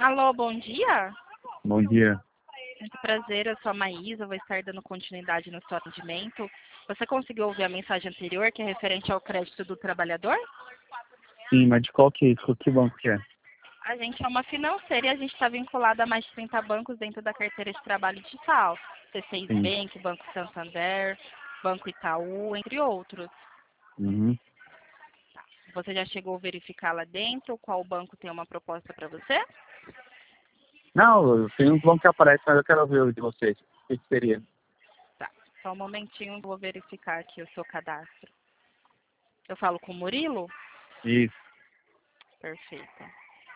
Alô, bom dia. Bom dia. Muito prazer, eu sou a Maísa, vou estar dando continuidade no seu atendimento. Você conseguiu ouvir a mensagem anterior, que é referente ao crédito do trabalhador? Sim, mas de qual que é isso? Que banco que é? A gente é uma financeira e a gente está vinculado a mais de 30 bancos dentro da carteira de trabalho digital. C6 Sim. Bank, Banco Santander, Banco Itaú, entre outros. Uhum. Você já chegou a verificar lá dentro qual banco tem uma proposta para você? Não, tem uns bancos que aparecem, mas eu quero ver o de vocês. O que seria? Tá, só um momentinho, vou verificar aqui o seu cadastro. Eu falo com o Murilo? Isso. Perfeito.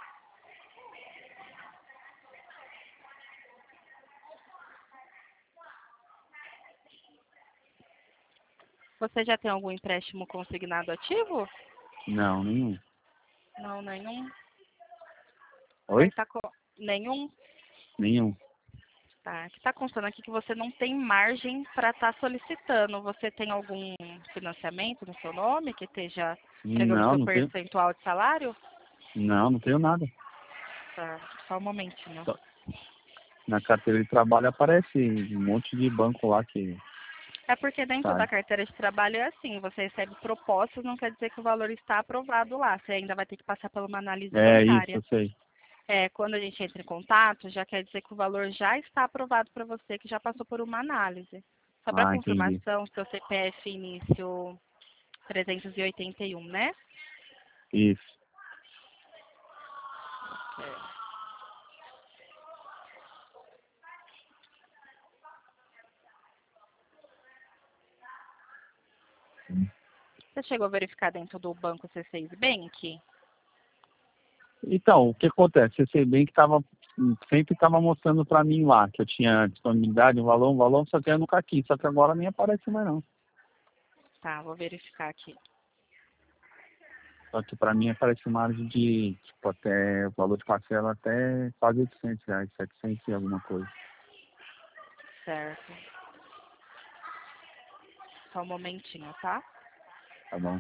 Você já tem algum empréstimo consignado ativo? Não, nenhum. Não, nenhum. Oi? Nenhum? Nenhum. Tá. Que tá constando aqui que você não tem margem para estar solicitando. Você tem algum financiamento no seu nome que esteja pegando Não, seu não tenho. percentual de salário? Não, não tenho nada. Tá. Só um momentinho. Só- Na carteira de trabalho aparece um monte de banco lá que É porque dentro da sai. carteira de trabalho é assim, você recebe propostas, não quer dizer que o valor está aprovado lá. Você ainda vai ter que passar por uma análise É isso, bancária. eu sei. Quando a gente entra em contato, já quer dizer que o valor já está aprovado para você, que já passou por uma análise. Só para Ah, entendi. confirmação, seu CPF início 381, né? Isso. Você chegou a verificar dentro do banco C6 Bank? Então, o que acontece? Você bem que sempre estava mostrando para mim lá que eu tinha disponibilidade, um valor, só que eu nunca quis. Só que agora nem aparece mais não. Tá, vou verificar aqui. Só que para mim aparece margem de, tipo, até o valor de parcela até quase R$ 800, 700 e alguma coisa. Certo. Só um momentinho, tá? Tá bom?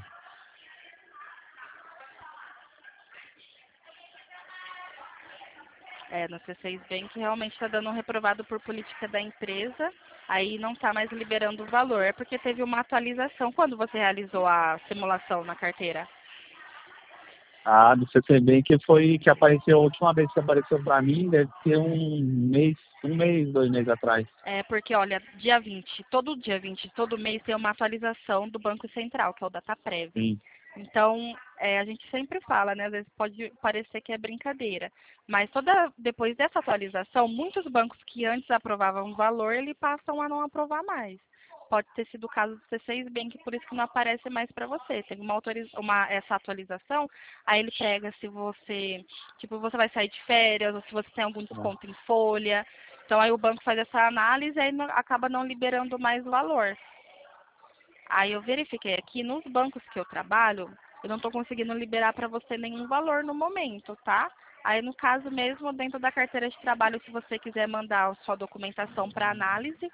No C6 Bank realmente está dando um reprovado por política da empresa, aí não está mais liberando o valor. É porque teve uma atualização quando você realizou a simulação na carteira. A do CCB que foi que apareceu, a última vez que apareceu para mim, deve ter um mês, 2 meses atrás. É porque, olha, dia 20, todo dia 20, todo mês tem uma atualização do Banco Central, que é o Dataprev. Sim. Então, a gente sempre fala, né? Às vezes pode parecer que é brincadeira. Mas depois dessa atualização, muitos bancos que antes aprovavam o valor, eles passam a não aprovar mais. Pode ter sido o caso do C6 Bank, por isso que não aparece mais para você. Teve essa atualização, aí ele pega se você, tipo, você vai sair de férias, ou se você tem algum Tá. desconto em folha. Então, aí o banco faz essa análise e aí acaba não liberando mais o valor. Aí eu verifiquei aqui, nos bancos que eu trabalho, eu não estou conseguindo liberar para você nenhum valor no momento, tá? Aí, no caso mesmo, dentro da carteira de trabalho, se você quiser mandar a sua documentação para análise,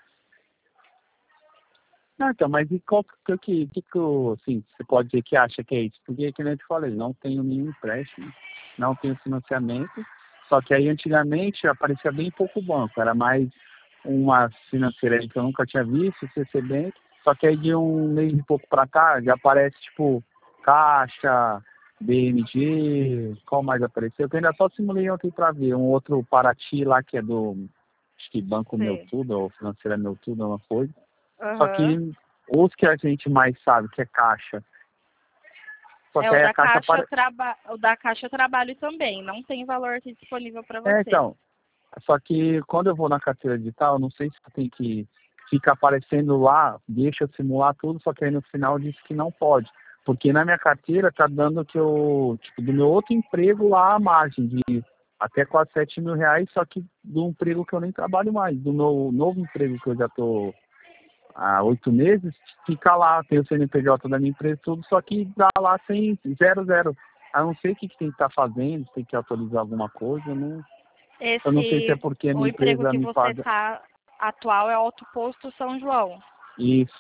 Não, então, mas e qual assim, você pode dizer que acha que é isso? Porque, como eu te falei, não tenho nenhum empréstimo, não tenho financiamento, só que aí antigamente aparecia bem pouco banco, era mais uma financeira aí que eu nunca tinha visto, CC Bank, só que aí de um mês e pouco para cá já aparece tipo Caixa, BMG, qual mais apareceu? Eu ainda só simulei ontem para ver, um outro Paraty lá que é do, acho que Banco Meu você. Tudo, ou Financeira Meu Tudo, uma coisa. Só Aham. que os que a gente mais sabe, que é Caixa. Só que O aí a da Caixa Caixa, para. o da Caixa eu trabalho também. Não tem valor aqui disponível para você. Então, só que quando eu vou na carteira digital, eu não sei se tem que fica aparecendo lá, deixa eu simular tudo, só que aí no final diz que não pode. Porque na minha carteira tá dando que eu, tipo, do meu outro emprego lá a margem de até quase R$ 7.000, só que do emprego que eu nem trabalho mais, do meu novo emprego que eu já tô há 8 meses, fica lá, tem o CNPJ da minha empresa tudo, só que dá lá sem zero, zero. Eu não sei o que tem que estar fazendo, se tem que atualizar alguma coisa, eu não sei se é porque a O minha emprego empresa que me você paga está atual é Alto Posto São João. isso.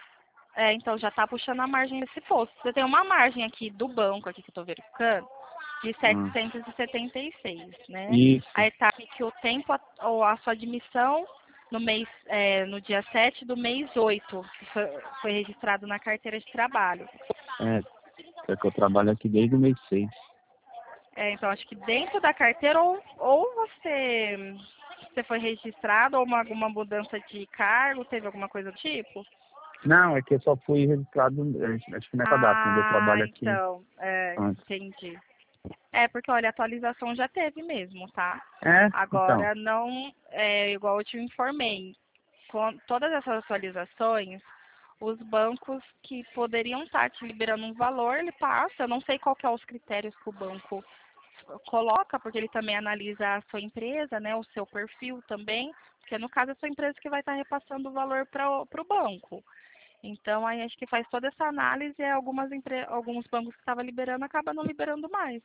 Então já está puxando a margem desse posto. Você tem uma margem aqui do banco aqui que eu estou verificando, de 776, né? Isso. Aí tá aqui que o tempo, ou a sua admissão no mês, no dia 7 do mês 8, que foi registrado na carteira de trabalho. É que eu trabalho aqui desde o mês 6. Então acho que dentro da carteira, ou você foi registrado, ou alguma mudança de cargo, teve alguma coisa do tipo? Não, é que eu só fui registrado, acho que nessa data, onde eu trabalho aqui. Então, Antes. entendi. Porque olha, a atualização já teve mesmo, tá? Então. Agora não, igual eu te informei, com todas essas atualizações, os bancos que poderiam estar te liberando um valor, ele passa, eu não sei qual que é os critérios que o banco coloca, porque ele também analisa a sua empresa, né, o seu perfil também, porque no caso é a sua empresa que vai estar repassando o valor para o banco. Então, aí acho que faz toda essa análise e alguns bancos que estavam liberando acabam não liberando mais.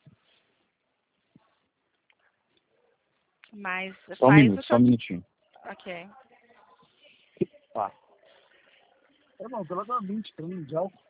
Mas Só um faz minuto, o que só um minutinho. Ok. Tá. Não, pela da 20, pra mim, de álcool.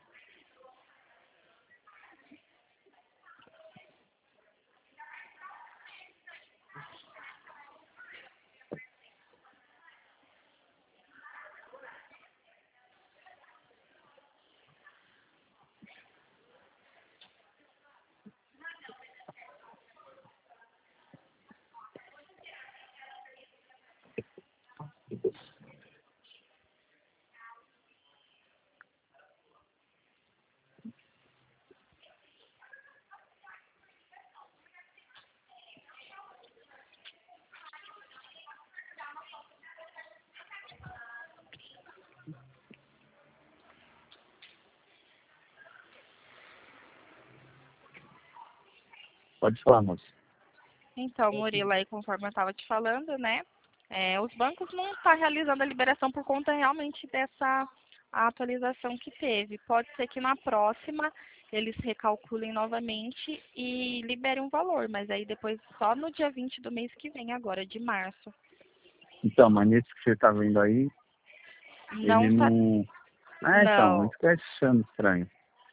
Pode falar, moça. Então, Murilo, aí conforme eu estava te falando, né? Os bancos não estão realizando a liberação por conta realmente dessa atualização que teve. Pode ser que na próxima eles recalculem novamente e liberem um valor, mas aí depois só no dia 20 do mês que vem, agora, de março. Então, mas nesse que você está vendo aí, Não ele tá. não... então, Não. isso que eu achando estranho.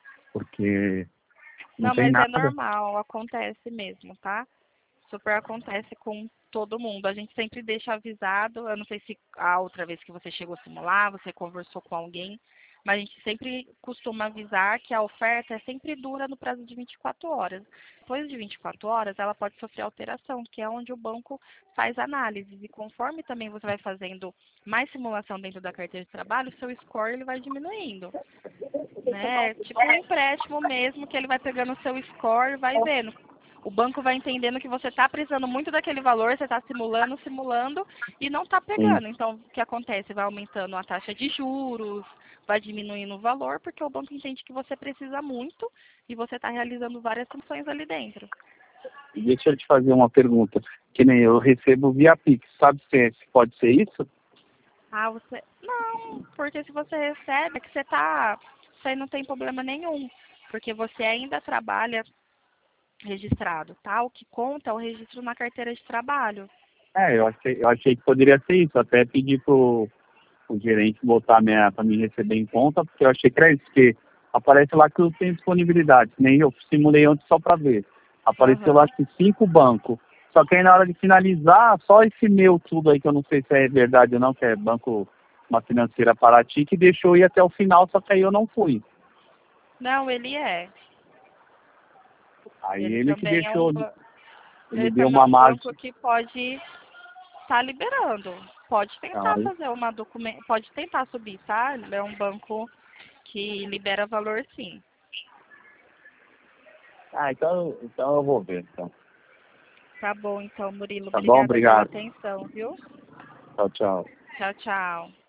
Porque não Não, tem mas é nada. normal, acontece mesmo, tá? Super acontece com todo mundo. A gente sempre deixa avisado. Eu não sei se a outra vez que você chegou a simular, você conversou com alguém, mas a gente sempre costuma avisar que a oferta sempre dura no prazo de 24 horas. Depois de 24 horas, ela pode sofrer alteração, que é onde o banco faz análises. E conforme também você vai fazendo mais simulação dentro da carteira de trabalho, o seu score ele vai diminuindo. Né? Tipo um empréstimo mesmo, que ele vai pegando o seu score e vai vendo. O banco vai entendendo que você está precisando muito daquele valor, você está simulando e não está Sim. pegando. Então, o que acontece? Vai aumentando a taxa de juros, vai diminuindo o valor, porque o banco entende que você precisa muito e você está realizando várias funções ali dentro. Deixa eu te fazer uma pergunta. Que nem eu recebo via Pix. Sabe se pode ser isso? Você... Não, porque se você recebe, é que você tá... Isso aí não tem problema nenhum, porque você ainda trabalha registrado, tá? O que conta é o registro na carteira de trabalho. Eu achei que poderia ser isso. Até pedi pro gerente botar para me receber em conta, porque eu achei que era isso, porque aparece lá que eu tenho disponibilidade. Nem eu simulei antes só para ver. Apareceu lá que 5 bancos. Só que aí na hora de finalizar, só esse meu tudo aí, que eu não sei se é verdade ou não, que é banco, uma financeira Paraty, que deixou ir até o final, só que aí eu não fui. Não, ele é. Aí Ele ele que também é um, deixou, ele ele deu também é uma um margem. banco que pode estar liberando. Pode tentar Aí, fazer uma pode tentar subir, tá? Ele é um banco que libera valor, sim. então eu vou ver, então. Tá bom, então, Murilo. Tá bom? Obrigada pela Obrigado. atenção, viu? Tchau, tchau. Tchau, tchau.